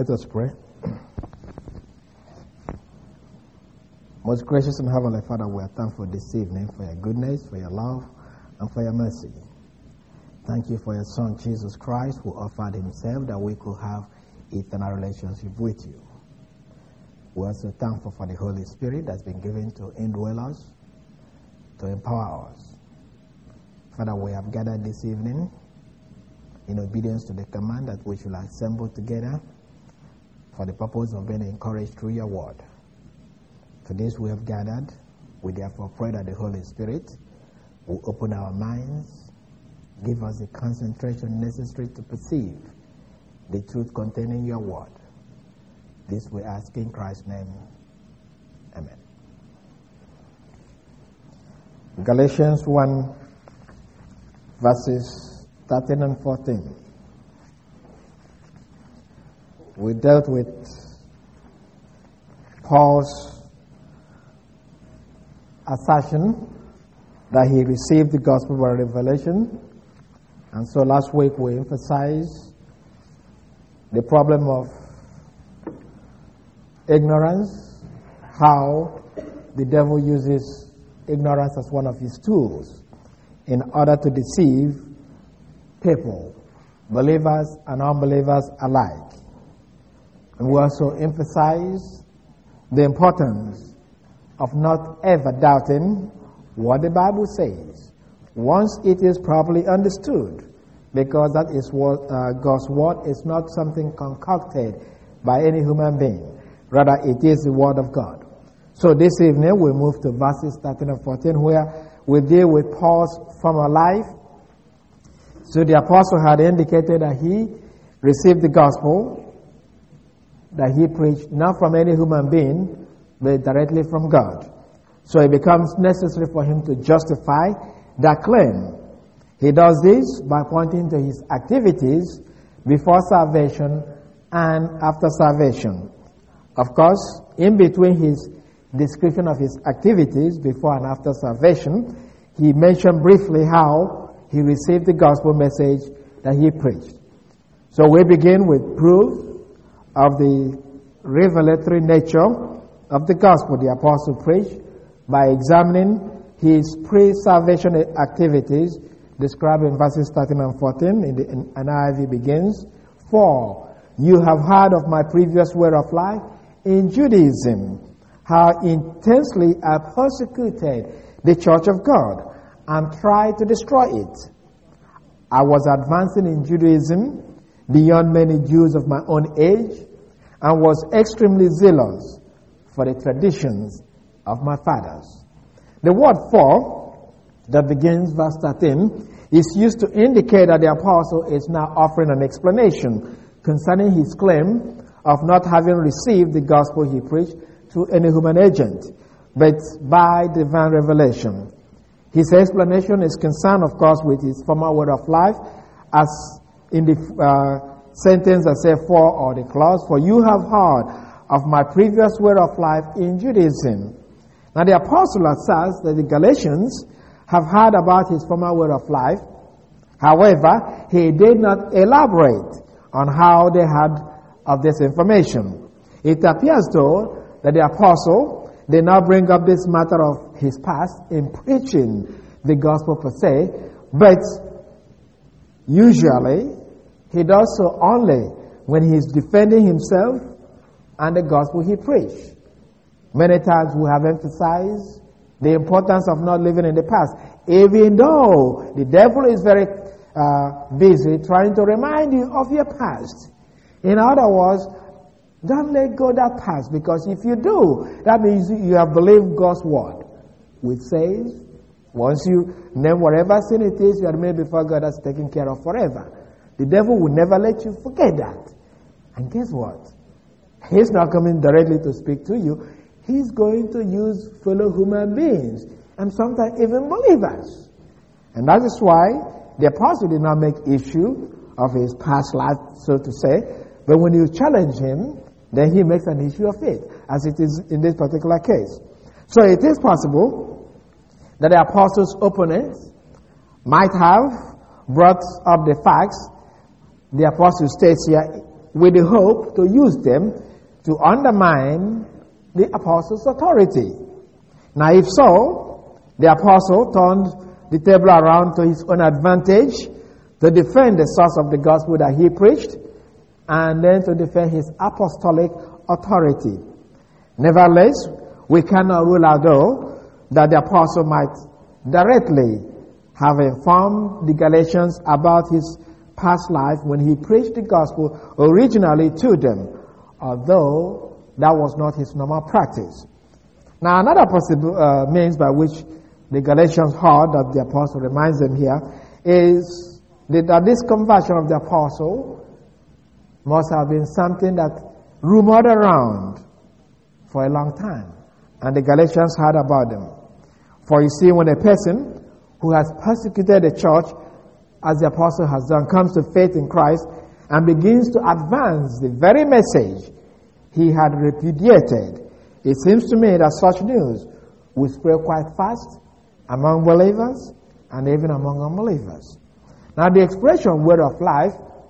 Let us pray. Most gracious and heavenly Father, we are thankful this evening for your goodness, for your love, and for your mercy. Thank you for your Son, Jesus Christ, who offered himself that we could have eternal relationship with you. We are also thankful for the Holy Spirit that's been given to indwell us, to empower us. Father, we have gathered this evening in obedience to the command that we should assemble together for the purpose of being encouraged through your word. For this we have gathered. We therefore pray that the Holy Spirit will open our minds, give us the concentration necessary to perceive the truth contained in your word. This we ask in Christ's name. Amen. Galatians 1, verses 13 and 14. We dealt with Paul's assertion that he received the gospel by revelation. And so last week we emphasized the problem of ignorance, how the devil uses ignorance as one of his tools in order to deceive people, believers and unbelievers alike. And we also emphasize the importance of not ever doubting what the Bible says once it is properly understood, because that is what God's word is not something concocted by any human being. Rather, it is the word of God. So this evening we move to verses 13 and 14, where we deal with Paul's former life. So the apostle had indicated that he received the gospel that he preached not from any human being, but directly from God. So it becomes necessary for him to justify that claim. He does this by pointing to his activities before salvation and after salvation. Of course, in between his description of his activities before and after salvation, he mentioned briefly how he received the gospel message that he preached. So we begin with proof of the revelatory nature of the gospel the apostle preached by examining his pre-salvation activities described in verses 13 and 14. In the NIV begins, "For you have heard of my previous way of life in Judaism, how intensely I persecuted the church of God and tried to destroy it. I was advancing in Judaism beyond many Jews of my own age, and was extremely zealous for the traditions of my fathers." The word "for" that begins verse 13 is used to indicate that the apostle is now offering an explanation concerning his claim of not having received the gospel he preached through any human agent, but by divine revelation. His explanation is concerned, of course, with his former way of life, as in the sentence that says "for" or the clause, "For you have heard of my previous way of life in Judaism." Now the apostle asserts that the Galatians have heard about his former way of life. However, he did not elaborate on how they had of this information. It appears though that the apostle did not bring up this matter of his past in preaching the gospel per se, but usually he does so only when he is defending himself and the gospel he preached. Many times we have emphasized the importance of not living in the past, even though the devil is very busy trying to remind you of your past. In other words, don't let go that past, because if you do, that means you have believed God's word, which says once you name whatever sin it is you have made before God, that's taken care of forever. The devil will never let you forget that. And guess what? He's not coming directly to speak to you. He's going to use fellow human beings, and sometimes even believers. And that is why the apostle did not make issue of his past life, so to say, but when you challenge him, then he makes an issue of it, as it is in this particular case. So it is possible that the apostle's opponents might have brought up the facts the apostle states here with the hope to use them to undermine the apostles' authority. Now, if so, the apostle turned the table around to his own advantage to defend the source of the gospel that he preached and then to defend his apostolic authority. Nevertheless, we cannot rule out, though, that the apostle might directly have informed the Galatians about his past life when he preached the gospel originally to them, although that was not his normal practice. Now, another possible means by which the Galatians heard that the apostle reminds them here is that this conversion of the apostle must have been something that rumored around for a long time, and the Galatians heard about them. For you see, when a person who has persecuted the church, as the apostle has done, comes to faith in Christ and begins to advance the very message he had repudiated, it seems to me that such news will spread quite fast among believers and even among unbelievers. Now, the expression word of life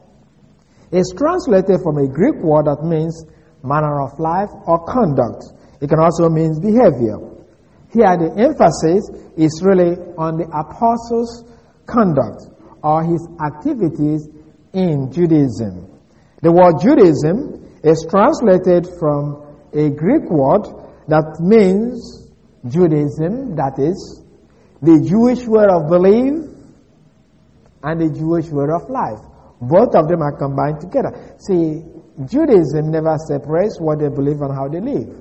is translated from a Greek word that means manner of life or conduct. It can also mean behavior. Here, the emphasis is really on the apostles' conduct or his activities in Judaism. The word Judaism is translated from a Greek word that means Judaism, that is, the Jewish way of belief and the Jewish way of life. Both of them are combined together. See, Judaism never separates what they believe and how they live.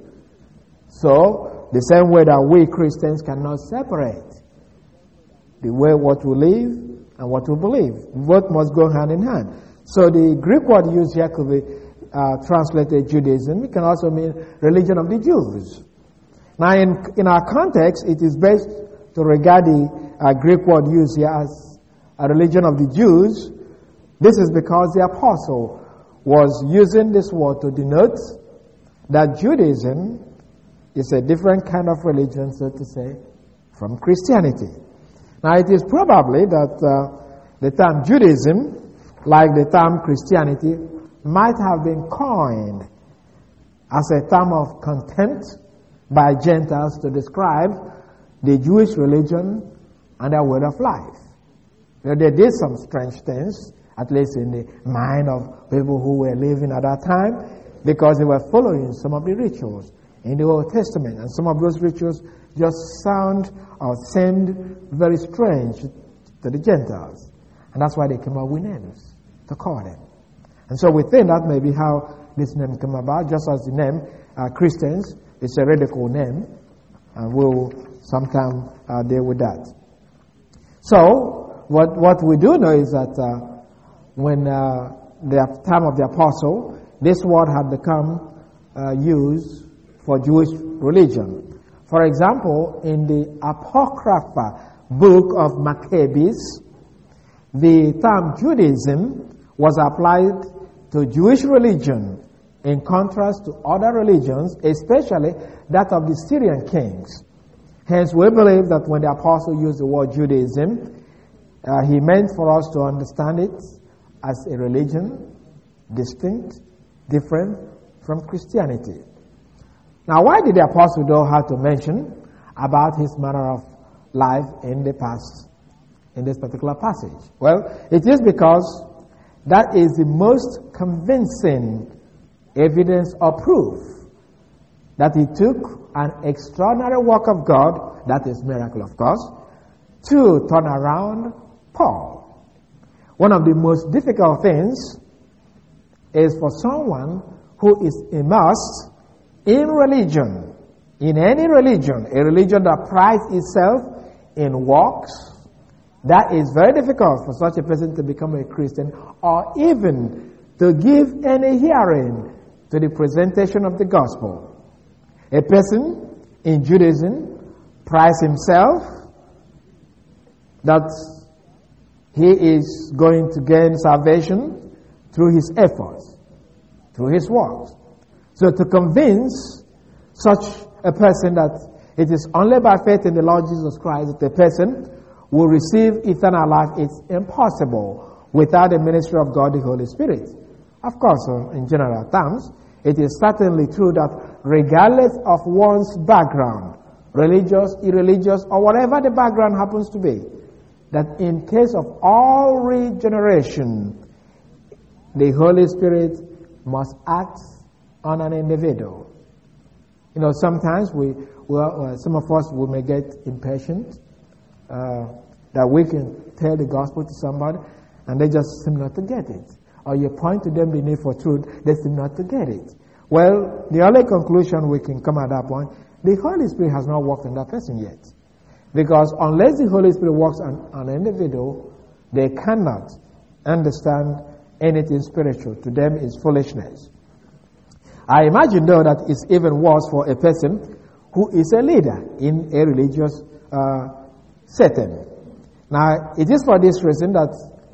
So, the same way that we Christians cannot separate the way what we live and what we believe. Both must go hand in hand. So, the Greek word used here could be translated Judaism. It can also mean religion of the Jews. Now, in our context, it is best to regard the Greek word used here as a religion of the Jews. This is because the apostle was using this word to denote that Judaism is a different kind of religion, so to say, from Christianity. Now, it is probably that the term Judaism, like the term Christianity, might have been coined as a term of contempt by Gentiles to describe the Jewish religion and their way of life. You know, they did some strange things, at least in the mind of people who were living at that time, because they were following some of the rituals in the Old Testament, and some of those rituals just sound or seemed very strange to the Gentiles, and that's why they came up with names to call them. And so we think that may be how this name came about, just as the name Christians is a radical name, and we'll sometime deal with that. So what we do know is that when the time of the apostle, this word had become used for Jewish religion. For example, in the Apocrypha book of Maccabees, the term Judaism was applied to Jewish religion in contrast to other religions, especially that of the Syrian kings. Hence, we believe that when the apostle used the word Judaism, he meant for us to understand it as a religion distinct, different from Christianity. Now, why did the apostle though have to mention about his manner of life in the past, in this particular passage? Well, it is because that is the most convincing evidence or proof that he took an extraordinary work of God, that is miracle of course, to turn around Paul. One of the most difficult things is for someone who is immersed in religion, in any religion, a religion that prides itself in works. That is very difficult for such a person to become a Christian, or even to give any hearing to the presentation of the gospel. A person in Judaism prides himself that he is going to gain salvation through his efforts, through his works. So to convince such a person that it is only by faith in the Lord Jesus Christ that a person will receive eternal life, it's impossible without the ministry of God, the Holy Spirit. Of course, in general terms, it is certainly true that regardless of one's background, religious, irreligious, or whatever the background happens to be, that in case of all regeneration, the Holy Spirit must act on an individual. You know, sometimes some of us may get impatient that we can tell the gospel to somebody and they just seem not to get it. Or you point to them the need for truth, they seem not to get it. Well, the only conclusion we can come at that point, the Holy Spirit has not worked on that person yet. Because unless the Holy Spirit works on an individual, they cannot understand anything spiritual. To them is foolishness. I imagine, though, that it's even worse for a person who is a leader in a religious setting. Now, it is for this reason that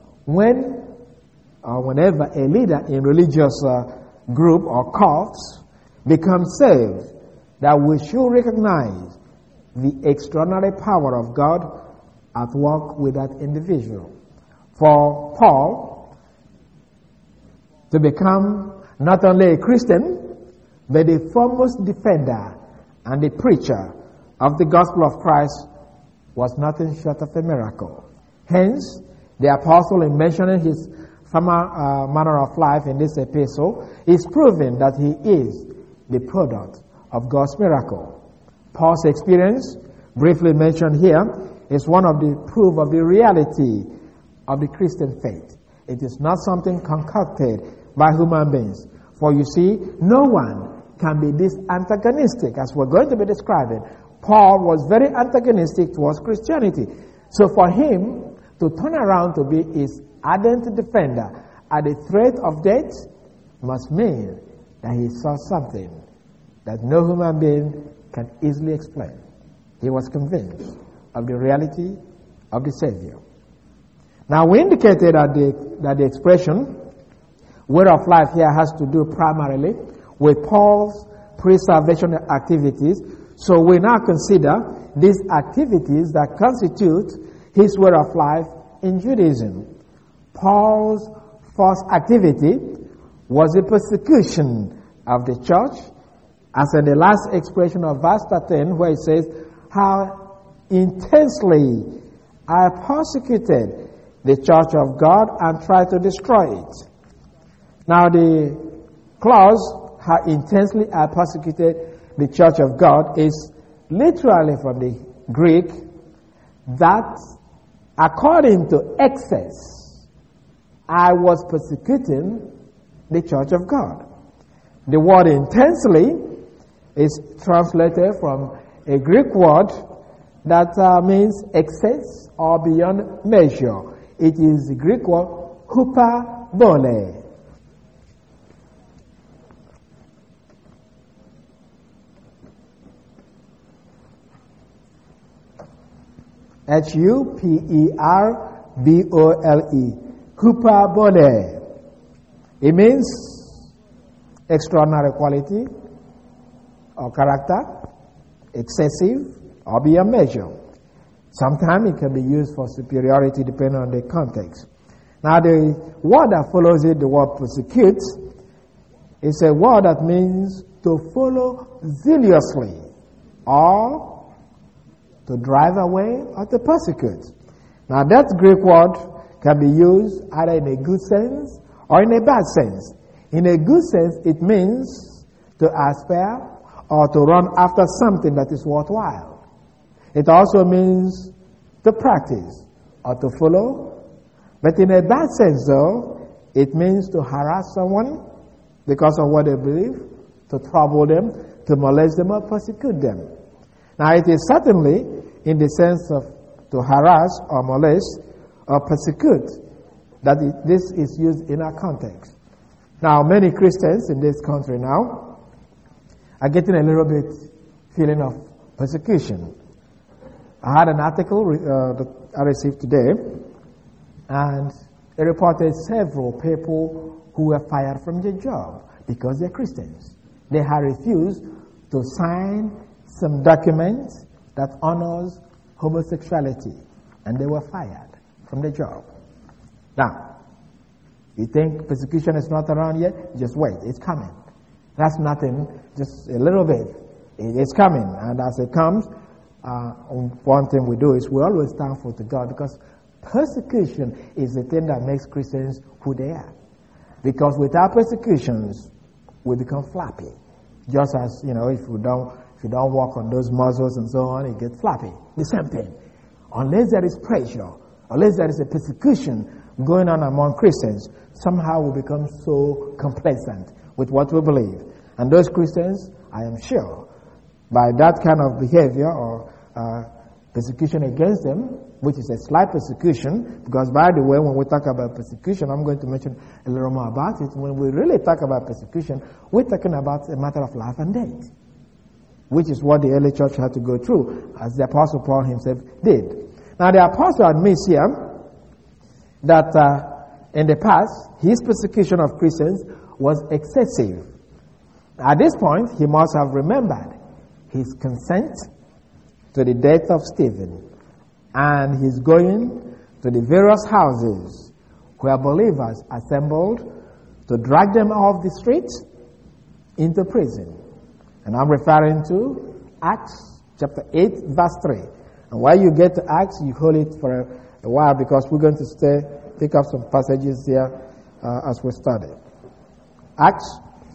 whenever a leader in religious group or cults becomes saved, that we should recognize the extraordinary power of God at work with that individual. For Paul to become not only a Christian, but the foremost defender and the preacher of the gospel of Christ was nothing short of a miracle. Hence, the apostle, in mentioning his former manner of life in this epistle, is proving that he is the product of God's miracle. Paul's experience, briefly mentioned here, is one of the proof of the reality of the Christian faith. It is not something concocted by human beings. For you see, no one can be this antagonistic, as we're going to be describing. Paul was very antagonistic towards Christianity. So for him to turn around to be his ardent defender at the threat of death must mean that he saw something that no human being can easily explain. He was convinced of the reality of the Savior. Now, we indicated that the expression way of life here has to do primarily with Paul's preservation activities. So we now consider these activities that constitute his way of life in Judaism. Paul's first activity was the persecution of the church, as in the last expression of verse 13, where it says, "How intensely I persecuted the church of God and tried to destroy it." Now the clause, "how intensely I persecuted the church of God," is literally from the Greek, that according to excess, I was persecuting the church of God. The word intensely is translated from a Greek word that means excess or beyond measure. It is the Greek word hyperbole. Hyperbole. Hyperbole. It means extraordinary quality or character, excessive or beyond measure. Sometimes it can be used for superiority depending on the context. Now the word that follows it, the word persecute, is a word that means to follow zealously or to drive away or to persecute. Now that Greek word can be used either in a good sense or in a bad sense. In a good sense, it means to aspire or to run after something that is worthwhile. It also means to practice or to follow. But in a bad sense, though, it means to harass someone because of what they believe, to trouble them, to molest them or persecute them. Now, it is certainly in the sense of to harass or molest or persecute that this is used in our context. Now, many Christians in this country now are getting a little bit feeling of persecution. I had an article that I received today, and it reported several people who were fired from their job because they're Christians. They had refused to sign some document that honors homosexuality, and they were fired from their job. Now, You think persecution is not around yet? Just wait, it's coming. That's nothing, just a little bit. It's coming, and as it comes, one thing we do is we always thankful to God, because persecution is the thing that makes Christians who they are. Because without persecutions, we become flappy. Just as, if you don't walk on those muscles and so on, you get flappy. The same thing. Unless there is pressure, unless there is a persecution going on among Christians, somehow we become so complacent with what we believe. And those Christians, I am sure, by that kind of behavior or persecution against them, which is a slight persecution, because by the way, when we talk about persecution, I'm going to mention a little more about it. When we really talk about persecution, we're talking about a matter of life and death, which is what the early church had to go through, as the Apostle Paul himself did. Now, the Apostle admits here that in the past, his persecution of Christians was excessive. At this point, he must have remembered his consent to the death of Stephen, and he's going to the various houses where believers assembled to drag them off the streets into prison. And I'm referring to Acts chapter 8, verse 3. And while you get to Acts, you hold it for a while, because we're going to pick up some passages here as we study. Acts,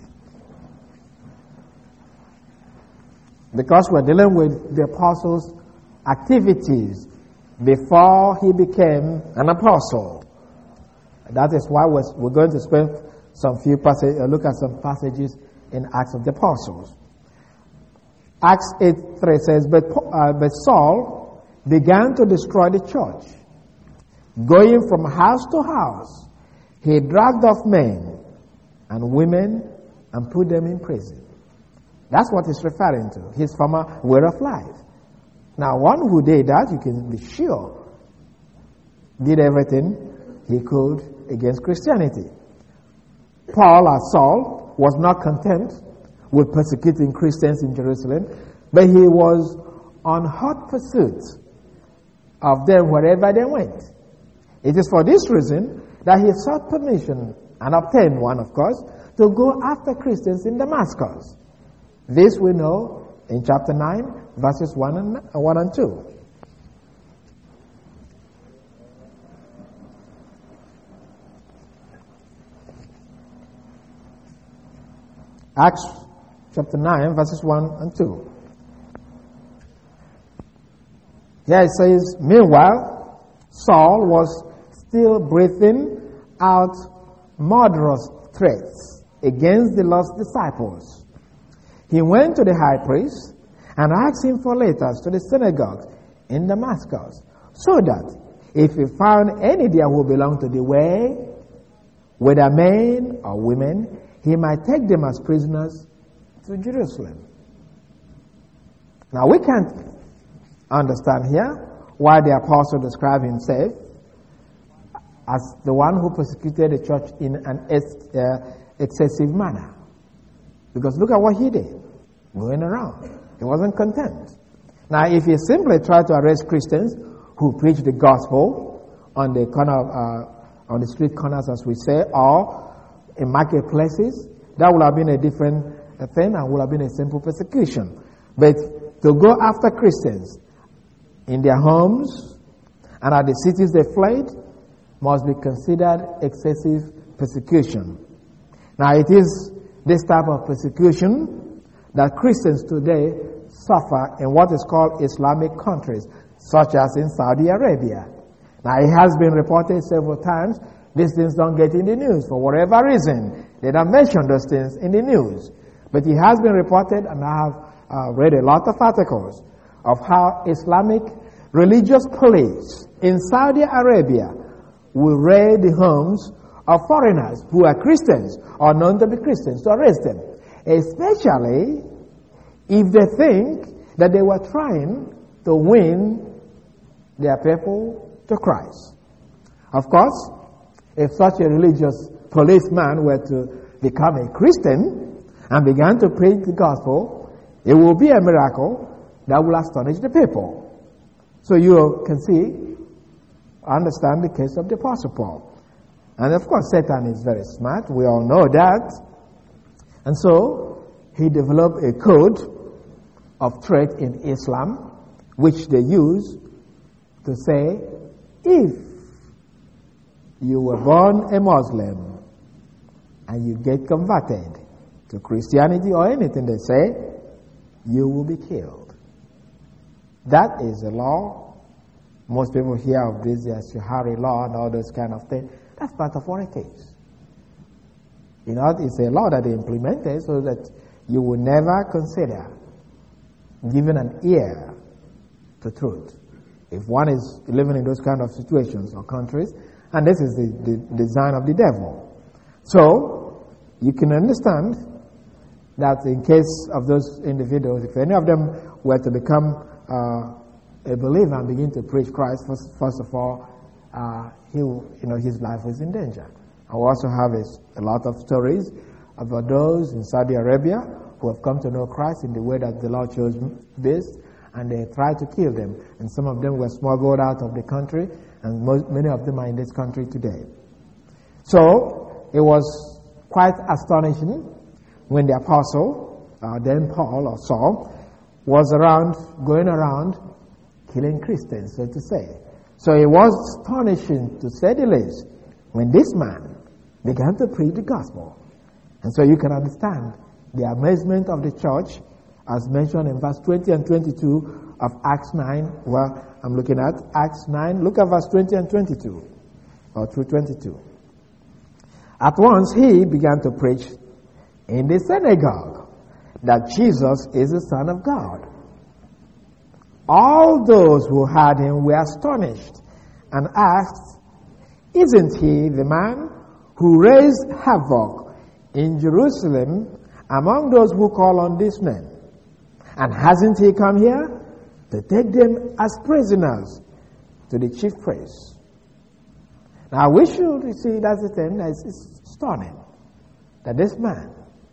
because we're dealing with the apostles' activities before he became an apostle. That is why we're going to spend look at some passages in Acts of the Apostles. Acts 8:3 says, but Saul began to destroy the church. Going from house to house, he dragged off men and women and put them in prison. That's what he's referring to, his former way of life. Now, one who did that, you can be sure, did everything he could against Christianity. Paul, as Saul, was not content with persecuting Christians in Jerusalem, but he was on hot pursuit of them wherever they went. It is for this reason that he sought permission, and obtained one, of course, to go after Christians in Damascus. This we know in chapter 9, verses 1 and 2. Acts chapter 9, verses 1 and 2. Here it says, meanwhile, Saul was still breathing out murderous threats against the lost disciples. He went to the high priest and asked him for letters to the synagogues in Damascus, so that if he found any there who belonged to the way, whether men or women, he might take them as prisoners to Jerusalem. Now we can't understand here why the apostle described himself as the one who persecuted the church in an excessive manner. Because look at what he did, going around. He wasn't content. Now, if he simply tried to arrest Christians who preach the gospel on the corner, on the street corners, as we say, or in marketplaces, that would have been a different thing and would have been a simple persecution. But to go after Christians in their homes and at the cities they fled must be considered excessive persecution. Now, it is this type of persecution that Christians today suffer in what is called Islamic countries, such as in Saudi Arabia. Now, it has been reported several times, these things don't get in the news for whatever reason. They don't mention those things in the news. But it has been reported, and I have read a lot of articles of how Islamic religious police in Saudi Arabia will raid the homes of foreigners who are Christians or known to be Christians to arrest them, especially if they think that they were trying to win their people to Christ. Of course, if such a religious policeman were to become a Christian and began to preach the gospel, it will be a miracle that will astonish the people. So you can see, understand the case of the Apostle Paul. And of course, Satan is very smart. We all know that. And so, he developed a code of threat in Islam, which they use to say, if you were born a Muslim and you get converted to Christianity or anything they say, you will be killed. That is a law. Most people hear of this as Shahari law and all those kind of things. That's part of what it is. You know, it's a law that they implemented so that you will never consider giving an ear to truth. If one is living in those kind of situations or countries, and this is the design of the devil. So, you can understand that in case of those individuals, if any of them were to become a believer and begin to preach Christ, first of all, his life is in danger. I also have a lot of stories about those in Saudi Arabia who have come to know Christ in the way that the Lord chose best, and they tried to kill them. And some of them were smuggled out of the country, and many of them are in this country today. So, it was quite astonishing when the apostle, then Paul or Saul, was going around killing Christians, so to say. So it was astonishing, to say the least, when this man began to preach the gospel. And so you can understand the amazement of the church, as mentioned in verse 20 and 22 of Acts 9. Well, I'm looking at Acts 9. Look at verse 20 and 22, or through 22. At once he began to preach in the synagogue that Jesus is the Son of God. All those who heard him were astonished and asked, "Isn't he the man who raised havoc in Jerusalem among those who call on this name? And hasn't he come here to take them as prisoners to the chief priests?" Now we should see, that's the thing, it's stunning that this man,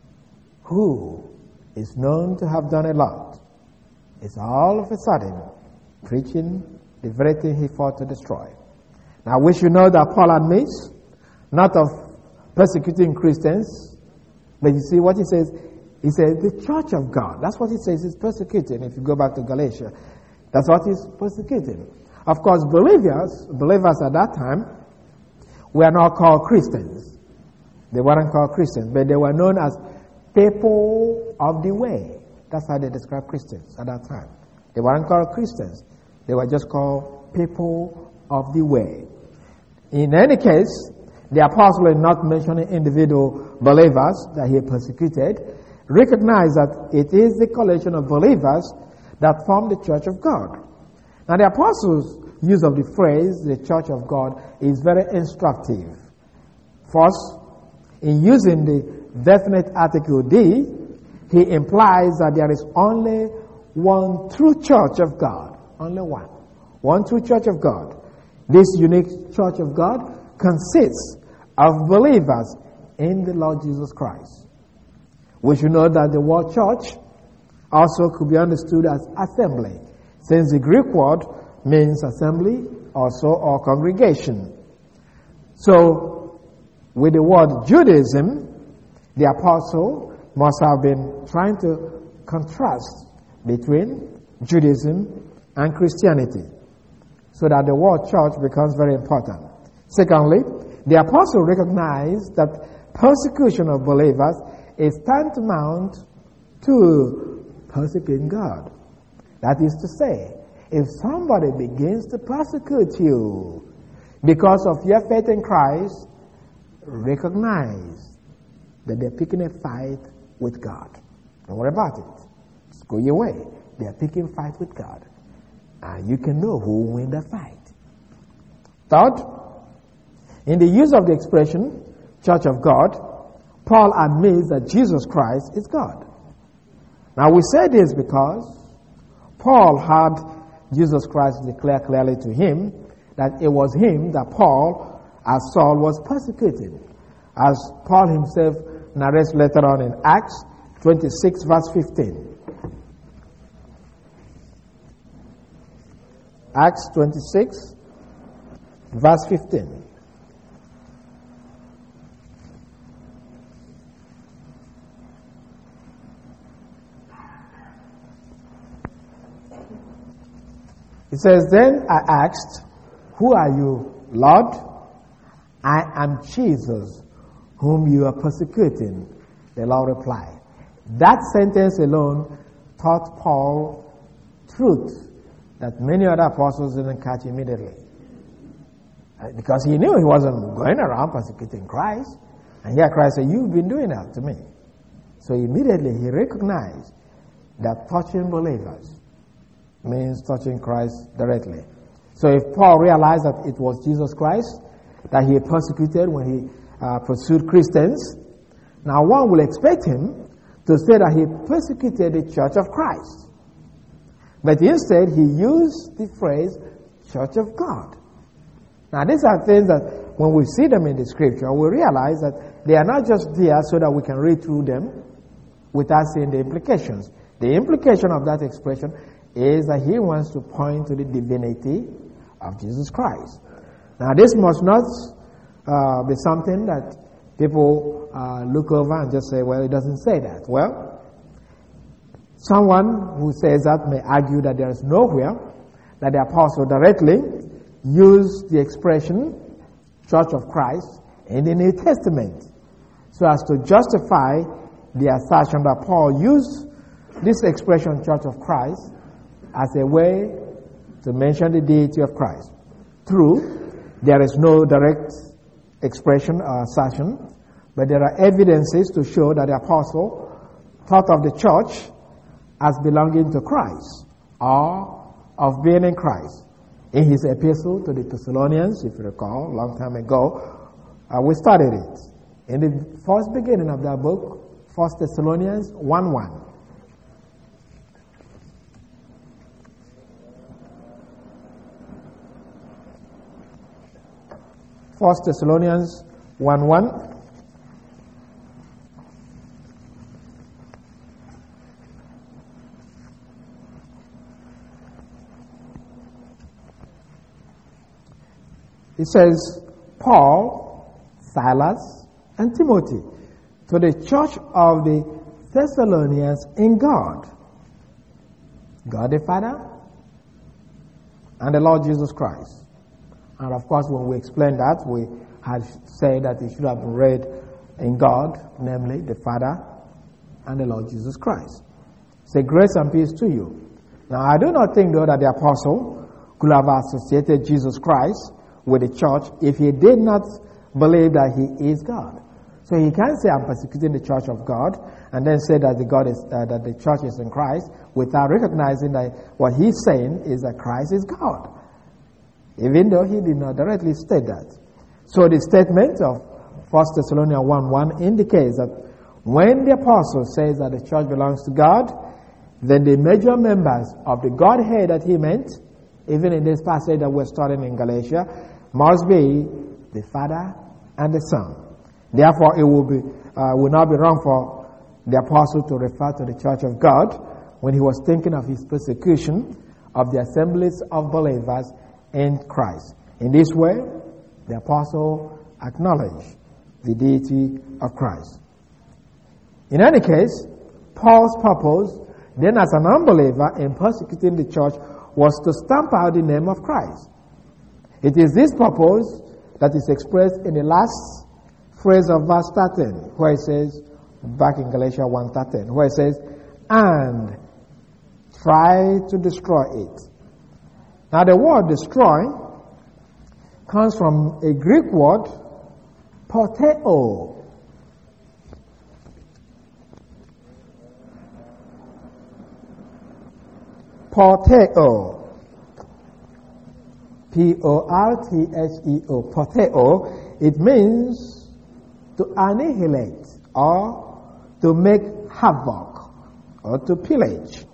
who is known to have done a lot, is all of a sudden preaching the very thing he fought to destroy. Now we should know that Paul admits not of persecuting Christians, but you see what he says? He says the church of God. That's what he says he's persecuting. If you go back to Galatia, that's what he's persecuting. Of course, believers at that time were not called Christians. They weren't called Christians, but they were known as people of the way. That's how they described Christians at that time. They weren't called Christians. They were just called people of the way. In any case, the apostle, in not mentioning individual believers that he persecuted, recognized that it is the collection of believers that form the church of God. Now the apostle's use of the phrase, the church of God, is very instructive. First, in using the definite article D, he implies that there is only one true church of God. Only one. One true church of God. This unique church of God consists of believers in the Lord Jesus Christ. We should know that the word church also could be understood as assembly, since the Greek word means assembly also, or congregation. So, with the word Judaism, the apostle must have been trying to contrast between Judaism and Christianity, so that the word church becomes very important. Secondly, the apostle recognized that persecution of believers is tantamount to persecuting God. That is to say, if somebody begins to persecute you because of your faith in Christ, recognize that they're picking a fight with God. Don't worry about it. Just go your way. They're picking a fight with God. And you can know who will win the fight. Third, in the use of the expression, church of God, Paul admits that Jesus Christ is God. Now we say this because Paul had Jesus Christ declare clearly to him that it was him that Paul, as Saul, was persecuting. As Paul himself narrates later on in Acts 26 verse 15. Acts 26 verse 15. It says, then I asked, who are you, Lord? I am Jesus, whom you are persecuting. The Lord replied. That sentence alone taught Paul truth that many other apostles didn't catch immediately. Because he knew he wasn't going around persecuting Christ. And here Christ said, you've been doing that to me. So immediately he recognized that touching believers means touching Christ directly. So if Paul realized that it was Jesus Christ that he persecuted when he pursued Christians, now one will expect him to say that he persecuted the church of Christ. But instead he used the phrase church of God. Now these are things that when we see them in the scripture, we realize that they are not just there so that we can read through them without seeing the implications. The implication of that expression is that he wants to point to the divinity of Jesus Christ. Now this must not be something that people look over and just say, well, it doesn't say that. Well, someone who says that may argue that there is nowhere that the apostle directly used the expression Church of Christ in the New Testament so as to justify the assertion that Paul used this expression Church of Christ as a way to mention the deity of Christ. True, there is no direct expression or assertion, but there are evidences to show that the apostle thought of the church as belonging to Christ or of being in Christ. In his epistle to the Thessalonians, if you recall, a long time ago, we studied it. In the first beginning of that book, 1 Thessalonians 1:1. 1 Thessalonians 1:1. It says, Paul, Silas, and Timothy, to the church of the Thessalonians in God, God the Father, and the Lord Jesus Christ. And of course, when we explained that, we had said that it should have been read in God, namely the Father and the Lord Jesus Christ. Say grace and peace to you. Now, I do not think, though, that the apostle could have associated Jesus Christ with the church if he did not believe that he is God. So he can't say, I'm persecuting the church of God, and then say that that the church is in Christ, without recognizing that what he's saying is that Christ is God, even though he did not directly state that. So the statement of 1 Thessalonians 1:1 indicates that when the apostle says that the church belongs to God, then the major members of the Godhead that he meant, even in this passage that we're studying in Galatia, must be the Father and the Son. Therefore, it will not be wrong for the apostle to refer to the church of God when he was thinking of his persecution of the assemblies of believers in Christ. In this way, the apostle acknowledged the deity of Christ. In any case, Paul's purpose, then as an unbeliever in persecuting the church, was to stamp out the name of Christ. It is this purpose that is expressed in the last phrase of verse 13, where it says, back in Galatians 1:13, where it says, and try to destroy it. Now the word destroy comes from a Greek word, porteo. Porteo. P-O-R-T-H-E-O. Porteo. It means to annihilate or to make havoc or to pillage.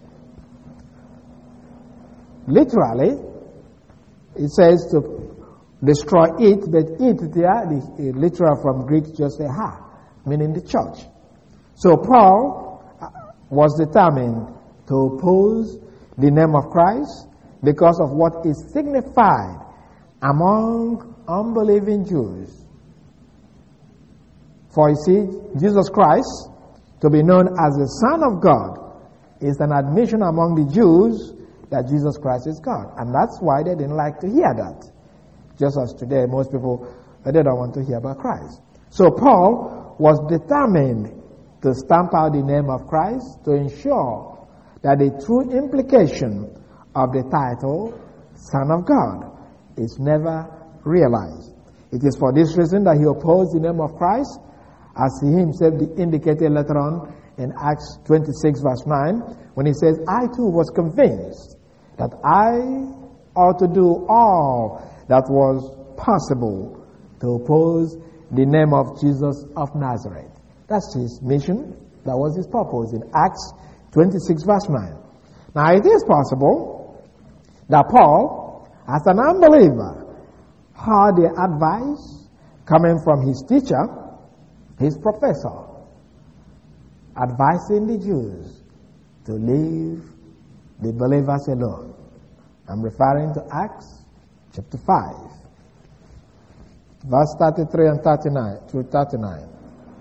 Literally, it says to destroy it, but it there, the literal from Greek, just say ha, meaning the church. So Paul was determined to oppose the name of Christ because of what is signified among unbelieving Jews. For you see, Jesus Christ, to be known as the Son of God, is an admission among the Jews that Jesus Christ is God. And that's why they didn't like to hear that. Just as today, most people, they don't want to hear about Christ. So Paul was determined to stamp out the name of Christ to ensure that the true implication of the title, Son of God, is never realized. It is for this reason that he opposed the name of Christ, as he himself indicated later on in Acts 26 verse 9, when he says, I too was convinced that I ought to do all that was possible to oppose the name of Jesus of Nazareth. That's his mission. That was his purpose in Acts 26 verse 9. Now it is possible that Paul, as an unbeliever, heard the advice coming from his teacher, his professor, advising the Jews to leave the believers alone. I'm referring to Acts chapter 5, verse 33 and 39 through 39.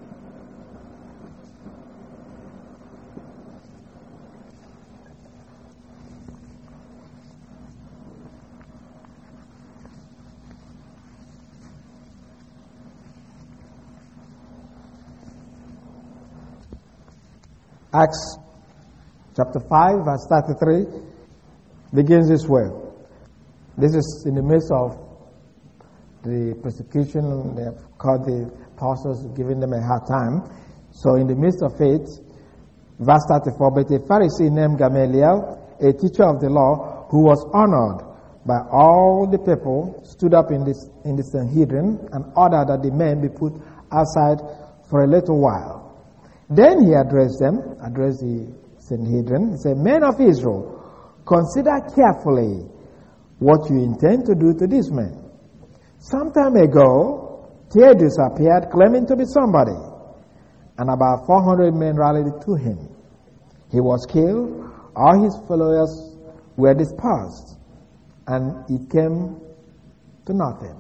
Acts chapter 5, verse 33 begins this way. This is in the midst of the persecution. They have caught the apostles, giving them a hard time. So in the midst of it, verse 34, but a Pharisee named Gamaliel, a teacher of the law, who was honored by all the people, stood up in the Sanhedrin and ordered that the men be put outside for a little while. Then he addressed the Sanhedrin. He said, Men of Israel, consider carefully what you intend to do to these men. Some time ago, Theudas appeared claiming to be somebody, and about 400 men rallied to him. He was killed, all his followers were dispersed, and it came to nothing.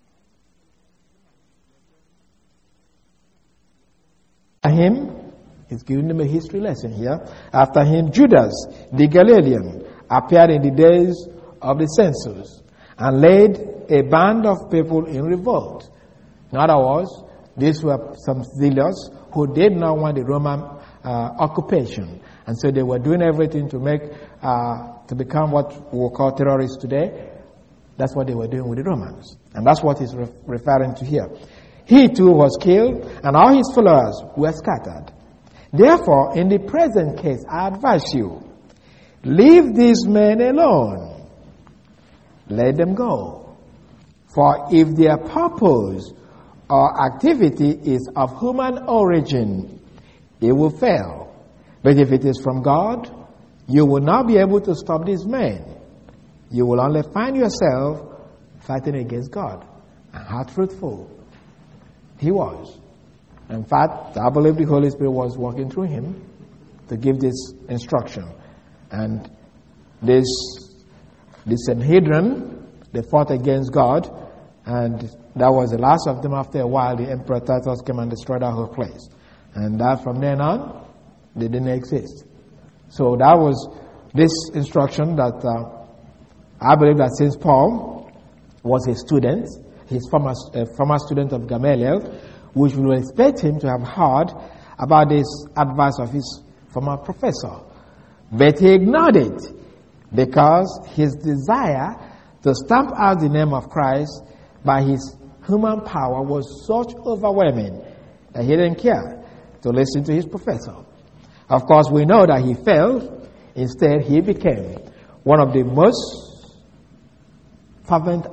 After him, he's giving them a history lesson here. After him, Judas the Galilean appeared in the days of the census and led a band of people in revolt. In other words, these were some zealots who did not want the Roman occupation, and so they were doing everything to make to become what we will call terrorists today. That's what they were doing with the Romans, and that's what he's referring to here. He too was killed, and all his followers were scattered. Therefore, in the present case, I advise you, leave these men alone. Let them go. For if their purpose or activity is of human origin, it will fail. But if it is from God, you will not be able to stop these men. You will only find yourself fighting against God. And how truthful he was. In fact, I believe the Holy Spirit was working through him to give this instruction. And the Sanhedrin, they fought against God, and that was the last of them. After a while, the Emperor Titus came and destroyed that whole place. And that from then on, they didn't exist. So that was this instruction that I believe that since Paul was a student, his former student of Gamaliel, which we will expect him to have heard about this advice of his former professor. But he ignored it because his desire to stamp out the name of Christ by his human power was such overwhelming that he didn't care to listen to his professor. Of course, we know that he failed. Instead, he became one of the most fervent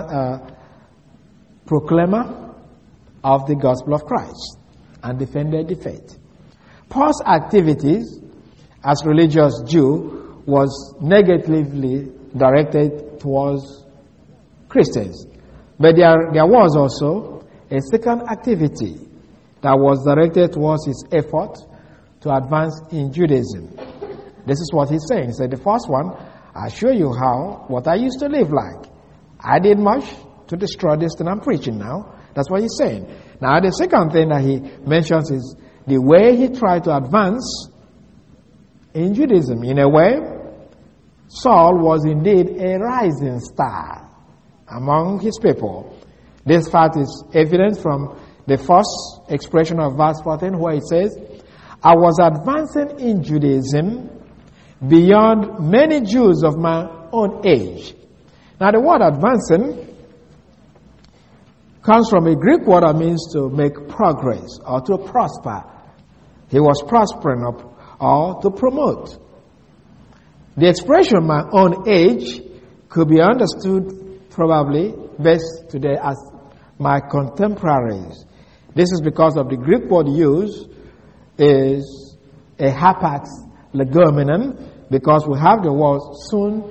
proclaimer of the gospel of Christ and defended the faith. Paul's activities as religious Jew was negatively directed towards Christians. But there was also a second activity that was directed towards his effort to advance in Judaism. This is what he's saying. He said, the first one, I'll show you what I used to live like. I did much to destroy this that I'm preaching now. That's what he's saying. Now, the second thing that he mentions is the way he tried to advance in Judaism. In a way, Saul was indeed a rising star among his people. This fact is evident from the first expression of verse 14, where it says, I was advancing in Judaism beyond many Jews of my own age. Now the word advancing comes from a Greek word that means to make progress or to prosper. He was prospering or to promote. The expression my own age could be understood probably best today as my contemporaries. This is because of the Greek word used is a hapax legomenon, because we have the word sun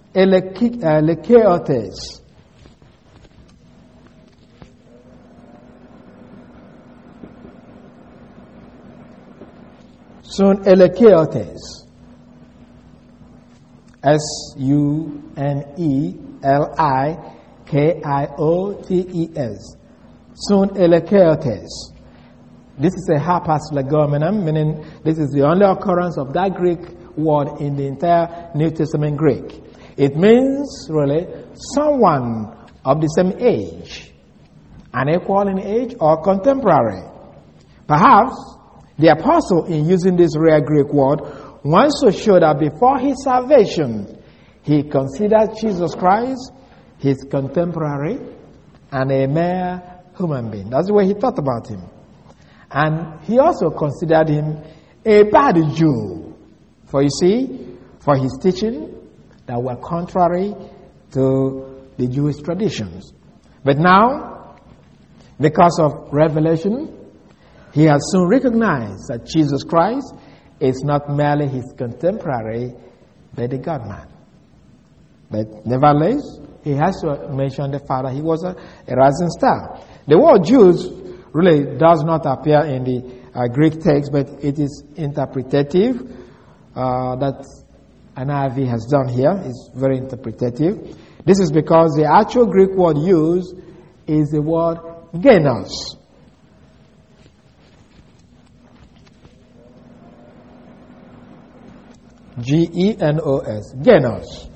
elekeotes. Sun elekeotes. Sunelikeotes. Sun elekeotes. This is a hapax legomenon, meaning this is the only occurrence of that Greek word in the entire New Testament Greek. It means, really, someone of the same age, an equal in age or contemporary. Perhaps the apostle, in using this rare Greek word, wants to show that before his salvation, he considered Jesus Christ his contemporary and a mere human being. That's the way he thought about him. And he also considered him a bad Jew. For you see, for his teaching that were contrary to the Jewish traditions. But now, because of revelation, he has soon recognized that Jesus Christ is not merely his contemporary, but a God-man. But nevertheless, he has to mention the fact that he was a rising star. The word Jews really does not appear in the Greek text, but it is interpretative. That NIV has done here is very interpretative. This is because the actual Greek word used is the word genos. Genos. Genos.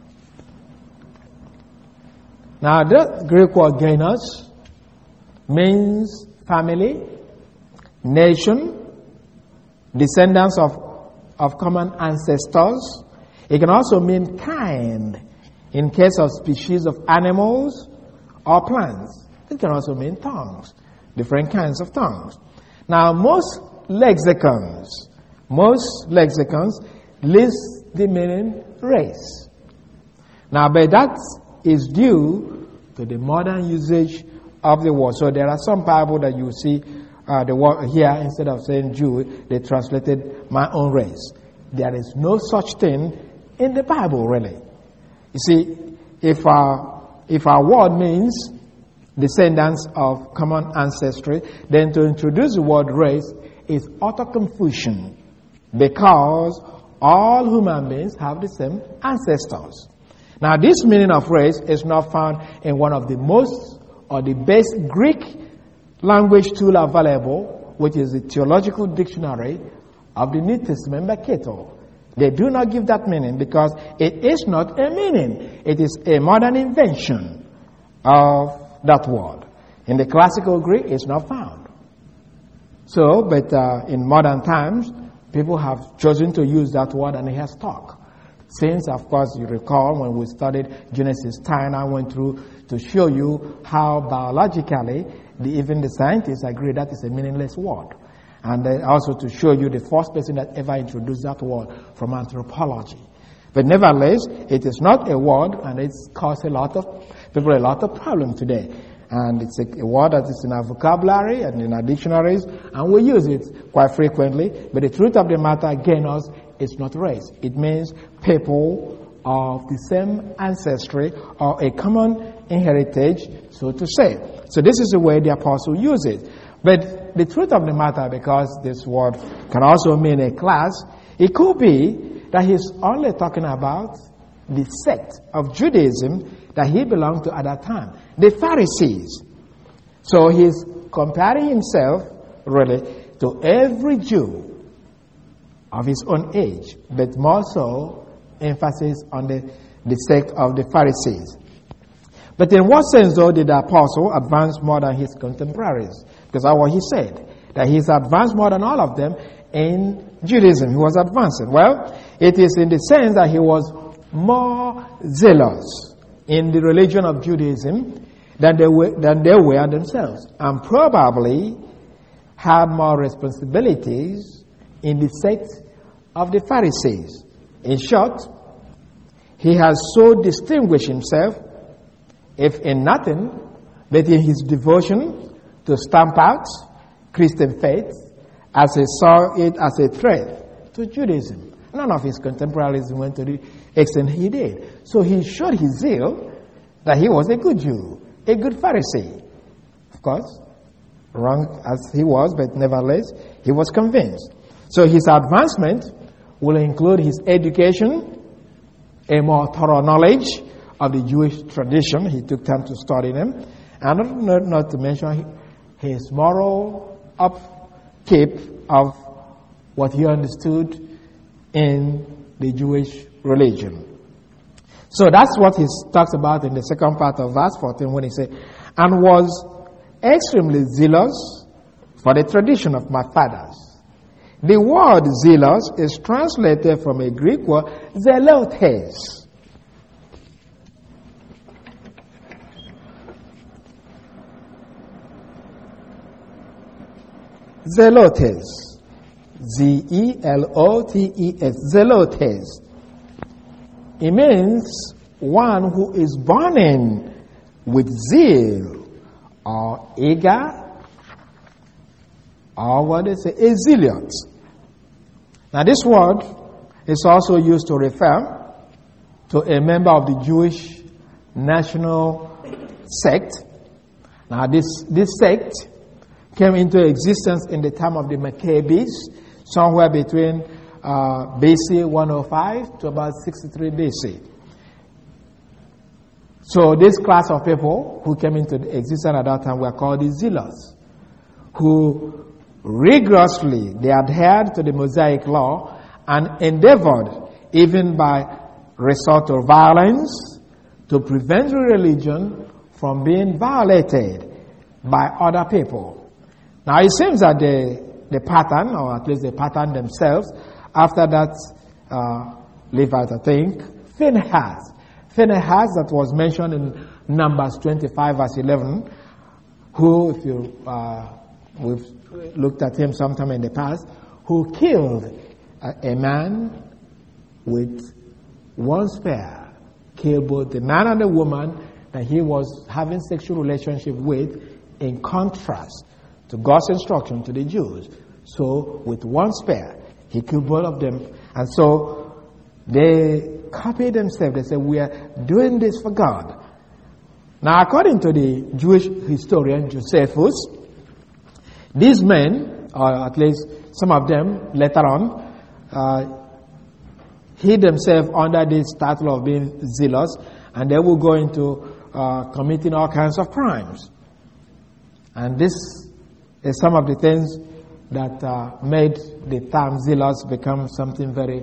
Now, the Greek word genos means family, nation, descendants of common ancestors. It can also mean kind in case of species of animals or plants. It can also mean tongues, different kinds of tongues. Now, most lexicons list the meaning race. Now, but that is due to the modern usage of the word. So there are some Bible that you see the word here, instead of saying Jew, they translated my own race. There is no such thing in the Bible, really. You see, if our word means descendants of common ancestry, then to introduce the word race is utter confusion, because all human beings have the same ancestors. Now, this meaning of race is not found in one of the most or the best Greek language tool available, which is the Theological Dictionary of the New Testament by Cato. They do not give that meaning because it is not a meaning. It is a modern invention of that word. In the classical Greek, it's not found. So, but in modern times, people have chosen to use that word, and it has stuck. Since, of course, you recall when we studied Genesis 10, I went through to show you how biologically even the scientists agree that is a meaningless word. And also to show you the first person that ever introduced that word from anthropology. But nevertheless, it is not a word, and it's caused a lot of people a lot of problem today. And it's a word that is in our vocabulary and in our dictionaries, and we use it quite frequently. But the truth of the matter, genos, is not race. It means people of the same ancestry or a common heritage, so to say. So this is the way the apostle uses it. But the truth of the matter, because this word can also mean a class, it could be that he's only talking about the sect of Judaism that he belonged to at that time, the Pharisees. So he's comparing himself really to every Jew of his own age, but more so emphasis on the sect of the Pharisees. But in what sense, though, did the apostle advance more than his contemporaries? Because that's what he said, that he's advanced more than all of them in Judaism. He was advancing. Well, it is in the sense that he was more zealous in the religion of Judaism than they were themselves, and probably had more responsibilities in the sect of the Pharisees. In short, he has so distinguished himself, if in nothing, but in his devotion to stamp out Christian faith, as he saw it as a threat to Judaism. None of his contemporaries went to the extent he did. So he showed his zeal that he was a good Jew, a good Pharisee. Of course, wrong as he was, but nevertheless, he was convinced. So his advancement will include his education, a more thorough knowledge of the Jewish tradition. He took time to study them. And not to mention his moral upkeep of what he understood in the Jewish religion. So that's what he talks about in the second part of verse 14 when he said, and was extremely zealous for the tradition of my fathers. The word zealous is translated from a Greek word, zelotes. Zelotes. Z-E-L-O-T-E-S. Zelotes. It means one who is burning with zeal or eager, or what they say, a zealot. Now this word is also used to refer to a member of the Jewish national sect. Now this sect came into existence in the time of the Maccabees, somewhere between BC 105 to about 63 BC. So this class of people who came into existence at that time were called the Zealots, who rigorously they adhered to the Mosaic law and endeavored, even by resort to violence, to prevent the religion from being violated by other people. Now it seems that the pattern, or at least the pattern themselves, after that Levite, I think, Phinehas that was mentioned in Numbers 25 verse 11, who, if you we've looked at him sometime in the past, who killed a man with one spear, killed both the man and the woman that he was having sexual relationship with, in contrast to God's instruction to the Jews. So with one spear, he killed both of them. And so they copied themselves. They said, we are doing this for God. Now, according to the Jewish historian Josephus, these men, or at least some of them later on, hid themselves under this title of being zealous, and they will go into committing all kinds of crimes. And this is some of the things that made the term zealous become something very,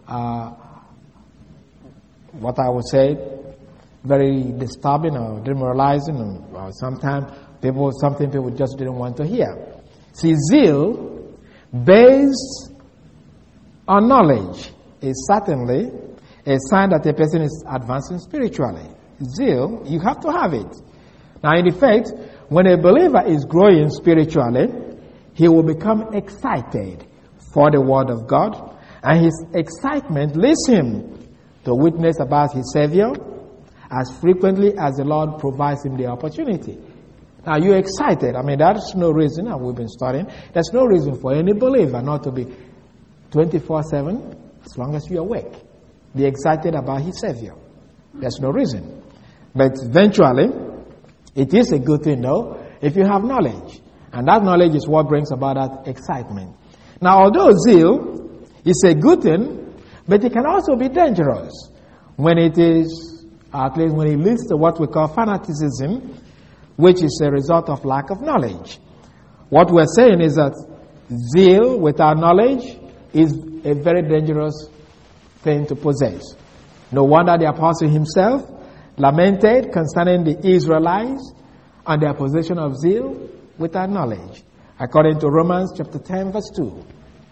what I would say, very disturbing or demoralizing, or sometimes something people just didn't want to hear. See, zeal based on knowledge is certainly a sign that a person is advancing spiritually. Zeal, you have to have it. Now, in effect, when a believer is growing spiritually, he will become excited for the Word of God, and his excitement leads him to witness about his Savior as frequently as the Lord provides him the opportunity. Now, you're excited. I mean, there's no reason, and we've been studying, there's no reason for any believer not to be 24/7 as long as you're awake. Be excited about his Savior. There's no reason. But eventually, it is a good thing, though, if you have knowledge. And that knowledge is what brings about that excitement. Now, although zeal is a good thing, but it can also be dangerous when it is, at least when it leads to what we call fanaticism, which is a result of lack of knowledge. What we're saying is that zeal without knowledge is a very dangerous thing to possess. No wonder the apostle himself lamented concerning the Israelites and their possession of zeal without knowledge, according to Romans chapter 10, verse 2.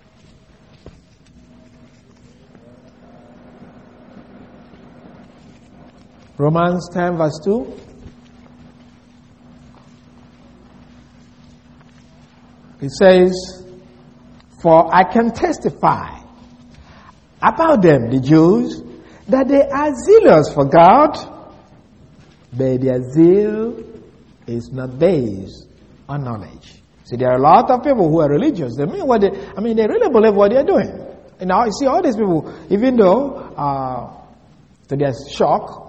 Romans 10, verse 2. It says, "For I can testify about them, the Jews, that they are zealous for God, but their zeal is not based on knowledge." See, there are a lot of people who are religious. They mean they really believe what they're doing. And now you see all these people, even though to their shock,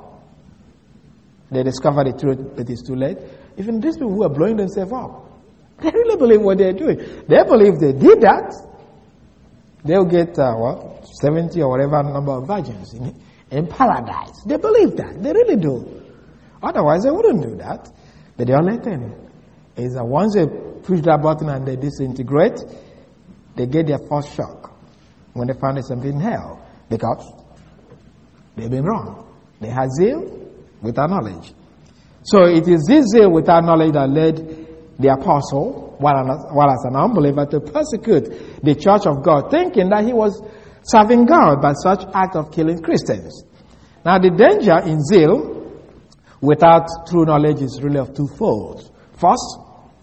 they discover the truth, but it's too late. Even these people who are blowing themselves up, they really believe what they're doing. They believe they did that, they'll get 70 or whatever number of virgins in paradise. They believe that. They really do. Otherwise, they wouldn't do that. But the only thing is that once they push that button and they disintegrate, they get their first shock when they find themselves in hell, because they've been wrong. They had zeal without knowledge. So it is this zeal without knowledge that led the apostle, while as an unbeliever, to persecute the church of God, thinking that he was serving God by such act of killing Christians. Now, the danger in zeal without true knowledge is really of twofold. First,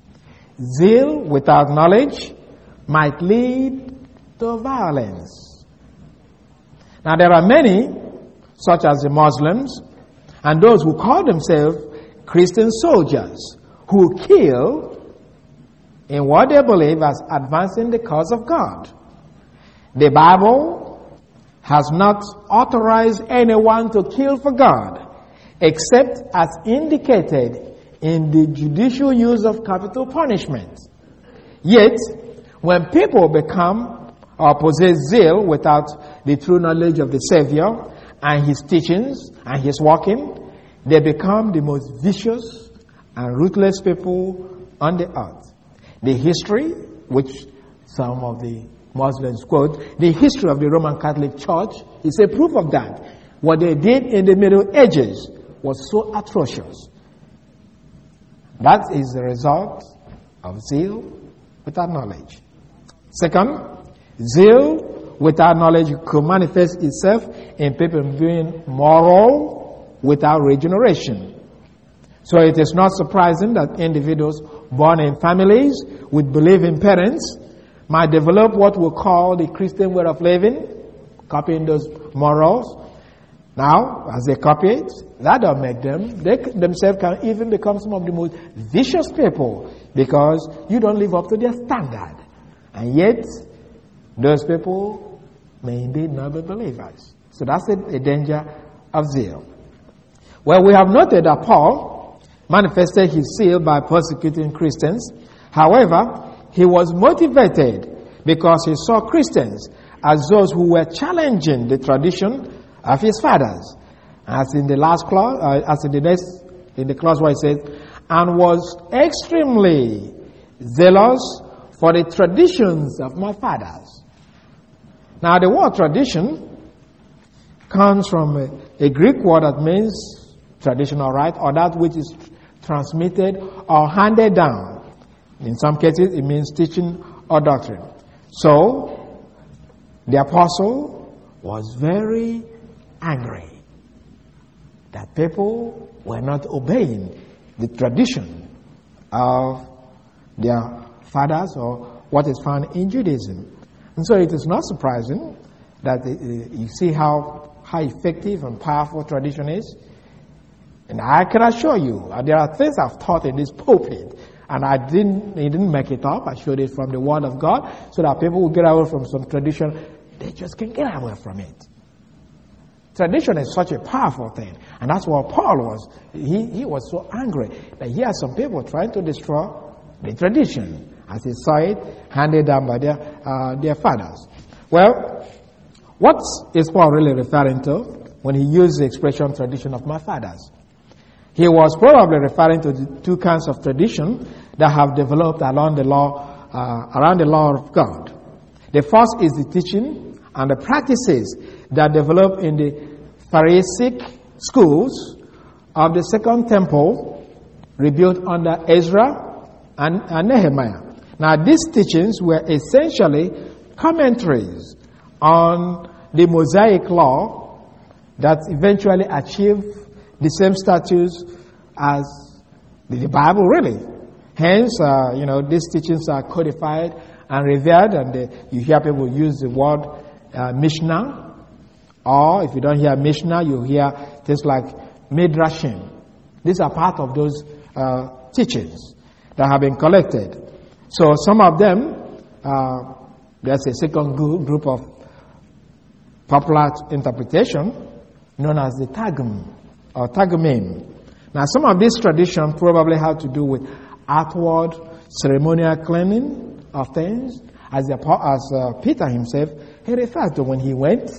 zeal without knowledge might lead to violence. Now, there are many, such as the Muslims and those who call themselves Christian soldiers, who kill in what they believe as advancing the cause of God. The Bible has not authorized anyone to kill for God, except as indicated in the judicial use of capital punishment. Yet, when people become or possess zeal without the true knowledge of the Savior and His teachings and His walking, they become the most vicious and ruthless people on the earth. The history, which some of the Muslims quote, the history of the Roman Catholic Church is a proof of that. What they did in the Middle Ages was so atrocious. That is the result of zeal without knowledge. Second, zeal without knowledge could manifest itself in people being moral without regeneration. So it is not surprising that individuals born in families with believing parents might develop what we call the Christian way of living, copying those morals. Now, as they copy it, that don't make them. They themselves can even become some of the most vicious people because you don't live up to their standard. And yet, those people may indeed not be believers. So that's a danger of zeal. Well, we have noted that Paul manifested his zeal by persecuting Christians. However, he was motivated because he saw Christians as those who were challenging the tradition of his fathers. As in the last clause, in the clause where it says, and was extremely zealous for the traditions of my fathers. Now, the word tradition comes from a Greek word that means traditional right, or that which is transmitted or handed down. In some cases, it means teaching or doctrine. So, the apostle was very angry that people were not obeying the tradition of their fathers or what is found in Judaism. And so it is not surprising that you see how effective and powerful tradition is. And I can assure you, there are things I've taught in this pulpit, and I didn't make it up. I showed it from the Word of God, so that people who get away from some tradition, they just can get away from it. Tradition is such a powerful thing, and that's what Paul was. He was so angry that he had some people trying to destroy the tradition, as he saw it handed down by their fathers. Well, what is Paul really referring to when he used the expression tradition of my fathers? He was probably referring to the two kinds of tradition that have developed around the law of God. The first is the teaching and the practices that develop in the Pharisaic schools of the Second Temple rebuilt under Ezra and Nehemiah. Now, these teachings were essentially commentaries on the Mosaic law that eventually achieved the same status as the Bible, really. Hence, these teachings are codified and revered, and you hear people use the word Mishnah. Or if you don't hear Mishnah, you hear things like Midrashim. These are part of those teachings that have been collected. So some of them, there's a second group of popular interpretation known as the Targum or Targumim. Now some of these traditions probably have to do with outward ceremonial cleansing of things, as Peter himself, he referred to when he went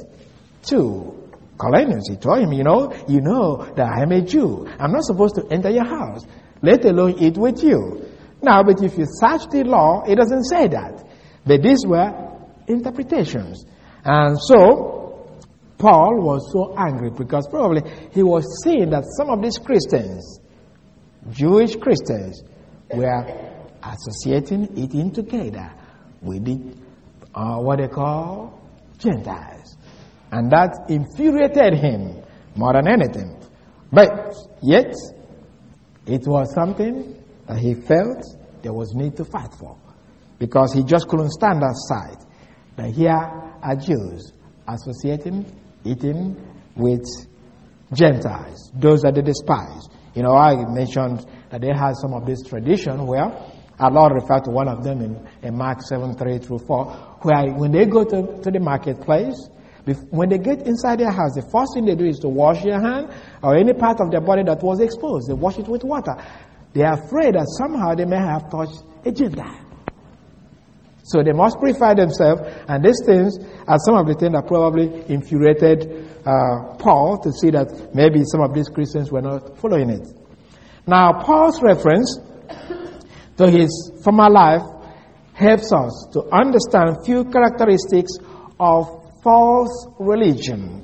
to Cornelius. He told him, you know that I am a Jew. I'm not supposed to enter your house, let alone eat with you. Now, but if you search the law, it doesn't say that. But these were interpretations. And so, Paul was so angry because probably he was seeing that some of these Christians, Jewish Christians, were associating, eating together with the, what they call Gentiles. And that infuriated him more than anything. But yet, it was something that he felt there was need to fight for. Because he just couldn't stand aside. That here are Jews associating, eating with Gentiles, those that they despise. I mentioned that they had some of this tradition where our Lord referred to one of them in Mark 7:3-4, where when they go to the marketplace, when they get inside their house, the first thing they do is to wash their hand or any part of their body that was exposed. They wash it with water. They are afraid that somehow they may have touched a Gentile. So they must purify themselves, and these things are some of the things that probably infuriated Paul to see that maybe some of these Christians were not following it. Now, Paul's reference to his former life helps us to understand few characteristics of false religion.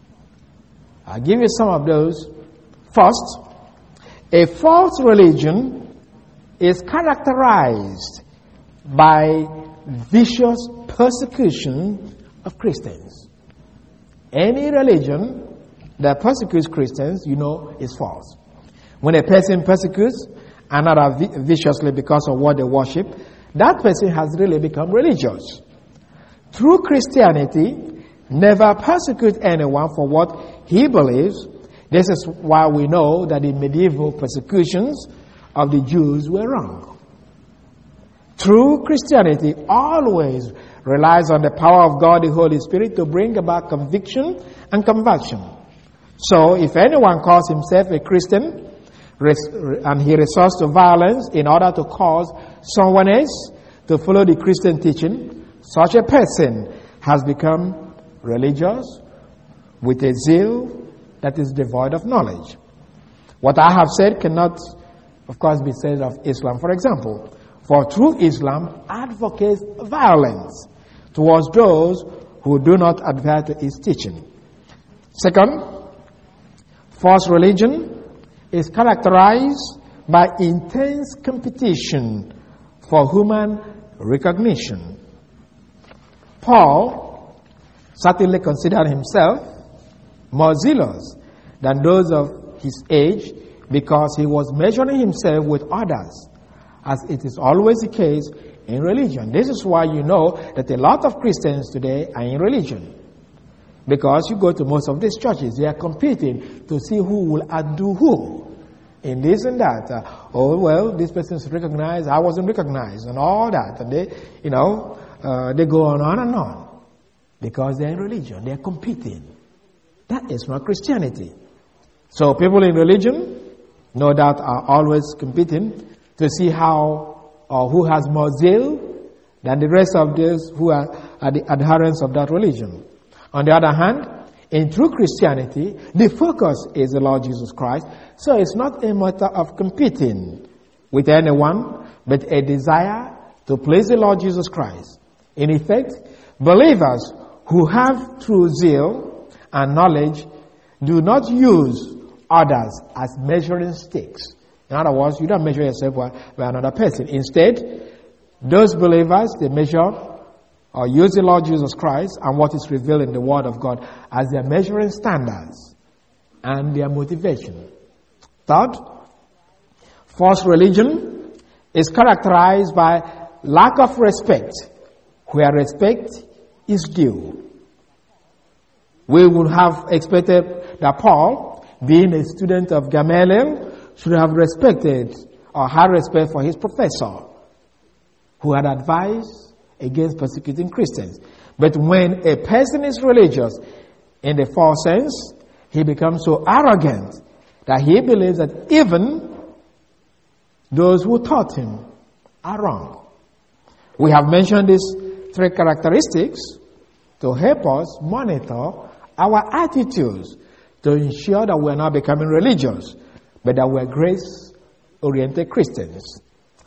I'll give you some of those. First, a false religion is characterized by vicious persecution of Christians. Any religion that persecutes Christians, is false. When a person persecutes another viciously because of what they worship, that person has really become religious. True Christianity never persecutes anyone for what he believes. This is why we know that the medieval persecutions of the Jews were wrong. True Christianity always relies on the power of God, the Holy Spirit, to bring about conviction and conversion. So if anyone calls himself a Christian and he resorts to violence in order to cause someone else to follow the Christian teaching, such a person has become religious with a zeal that is devoid of knowledge. What I have said cannot, of course, be said of Islam, for example. For true Islam advocates violence towards those who do not adhere to its teaching. Second, false religion is characterized by intense competition for human recognition. Paul certainly considered himself more zealous than those of his age because he was measuring himself with others, as it is always the case in religion. This is why you know that a lot of Christians today are in religion. Because you go to most of these churches, they are competing to see who will outdo who in this and that. This person is recognized, I wasn't recognized, and all that. And they go on and on. Because they're in religion, they're competing. That is not Christianity. So people in religion, no doubt, are always competing to see how or who has more zeal than the rest of those who are the adherents of that religion. On the other hand, in true Christianity, the focus is the Lord Jesus Christ. So it's not a matter of competing with anyone, but a desire to please the Lord Jesus Christ. In effect, believers who have true zeal and knowledge do not use others as measuring sticks. In other words, you don't measure yourself by another person. Instead, those believers, they measure or use the Lord Jesus Christ and what is revealed in the Word of God as their measuring standards and their motivation. Third, false religion is characterized by lack of respect, where respect is due. We would have expected that Paul, being a student of Gamaliel, should have respected or had respect for his professor, who had advised against persecuting Christians. But when a person is religious in the false sense, he becomes so arrogant that he believes that even those who taught him are wrong. We have mentioned these three characteristics to help us monitor our attitudes to ensure that we're not becoming religious, but that we're grace-oriented Christians.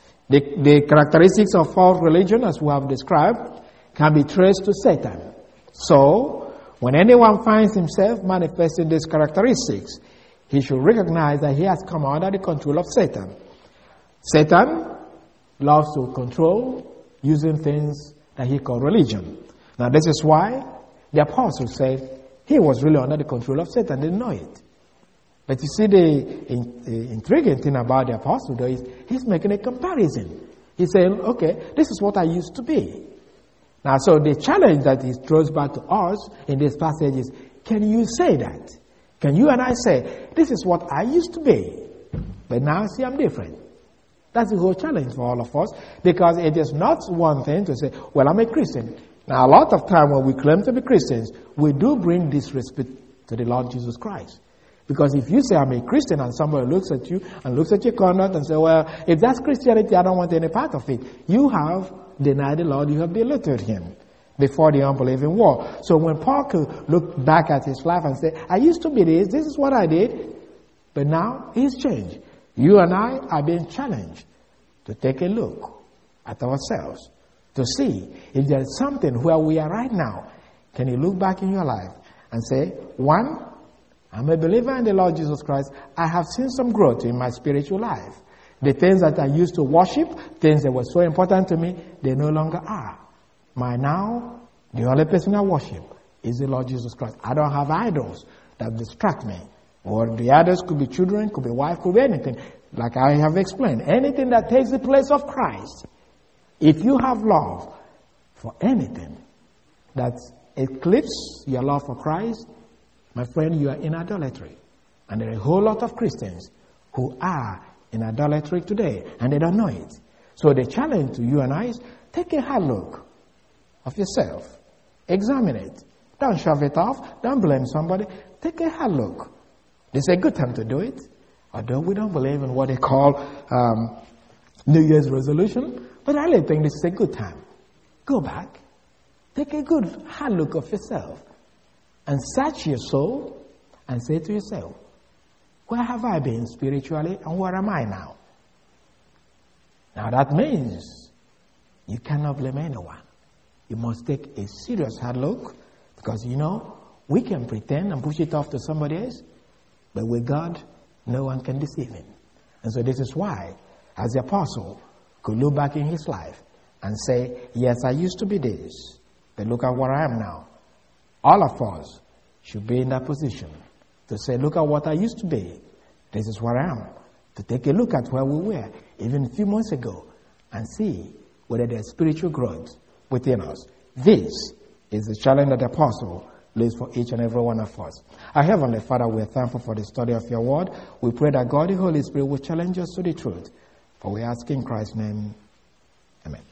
The characteristics of false religion, as we have described, can be traced to Satan. So, when anyone finds himself manifesting these characteristics, he should recognize that he has come under the control of Satan. Satan loves to control using things that he calls religion. Now, this is why the apostle said he was really under the control of Satan, didn't know it. But you see, the intriguing thing about the apostle, though, is he's making a comparison. He's saying, okay, this is what I used to be. Now, so the challenge that he throws back to us in this passage is, can you say that? Can you and I say, this is what I used to be, but now see I'm different? That's the whole challenge for all of us, because it is not one thing to say, well, I'm a Christian. Now, a lot of time when we claim to be Christians, we do bring disrespect to the Lord Jesus Christ. Because if you say, I'm a Christian, and somebody looks at you and looks at your conduct and say, well, if that's Christianity, I don't want any part of it. You have denied the Lord, you have belittled him before the unbelieving world. So when Paul could look back at his life and say, I used to be this is what I did, but now he's changed. You and I are being challenged to take a look at ourselves, to see if there is something where we are right now. Can you look back in your life and say, one, I'm a believer in the Lord Jesus Christ. I have seen some growth in my spiritual life. The things that I used to worship, things that were so important to me, they no longer are. Now, the only person I worship is the Lord Jesus Christ. I don't have idols that distract me. Or the others could be children, could be wife, could be anything. Like I have explained, anything that takes the place of Christ. If you have love for anything that eclipses your love for Christ, my friend, you are in idolatry. And there are a whole lot of Christians who are in idolatry today, and they don't know it. So the challenge to you and I is, take a hard look of yourself. Examine it. Don't shove it off. Don't blame somebody. Take a hard look. This is a good time to do it. Although we don't believe in what they call New Year's resolution, but I really think this is a good time. Go back. Take a good hard look of yourself. And search your soul and say to yourself, where have I been spiritually and where am I now? Now that means you cannot blame anyone. You must take a serious hard look, because we can pretend and push it off to somebody else, but with God, no one can deceive him. And so this is why, as the apostle could look back in his life and say, yes, I used to be this, but look at where I am now. All of us should be in that position to say, look at what I used to be. This is where I am. To take a look at where we were even a few months ago and see whether there's spiritual growth within us. This is the challenge that the apostle lays for each and every one of us. Our Heavenly Father, we are thankful for the study of your word. We pray that God, the Holy Spirit, will challenge us to the truth. For we ask in Christ's name. Amen.